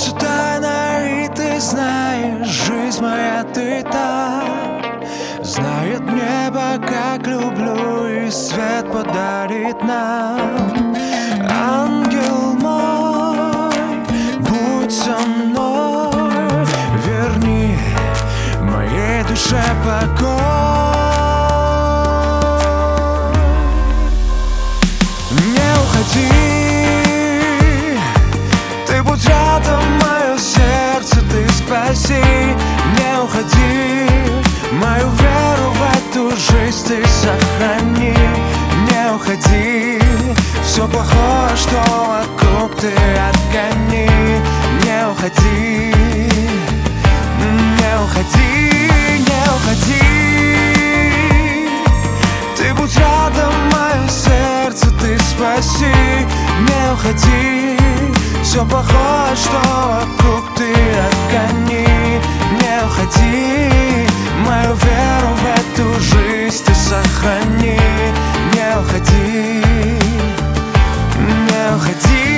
сердцу тайна, и ты знаешь, жизнь моя ты там. Знает небо, как люблю, и свет подарит нам. Ангел мой, будь со мной, верни моей душе покой. Не уходи, ты будь рядом, мое сердце ты спаси. Не уходи, мою веру в эту жизнь ты сохрани. Не уходи, все плохое, что вокруг, ты отгони. Не уходи, не уходи, не уходи. Ты будь рядом, мое сердце ты спаси. Не уходи, все плохое, что вокруг, ты отгони. Не уходи, мою веру в эту жизнь ты сохрани. Не уходи, не уходи.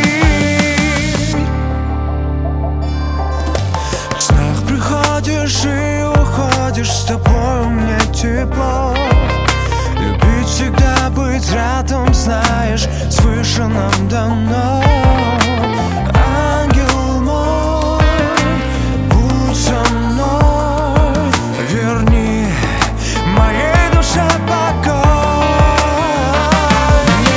В снах приходишь и уходишь, с тобой мне тепло. Любить всегда, быть рядом, знаешь, свыше нам дано. Ангел мой, будь со мной, верни моей душе покой. Не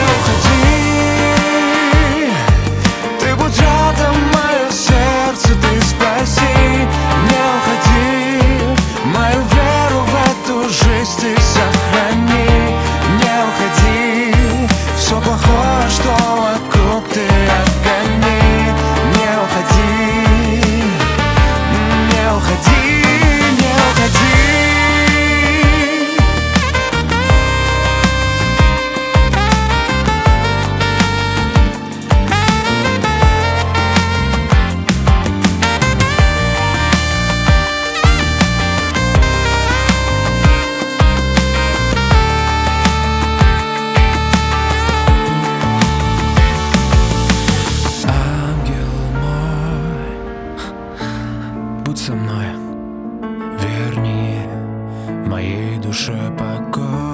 уходи, ты будь рядом, мое сердце ты спаси. Не уходи, мою веру в эту жизнь ты сохрани. Не уходи, все плохое, что вокруг, ты отгони. Не уходи, не уходи, не уходи. Будь со мной, верни моей душе покой.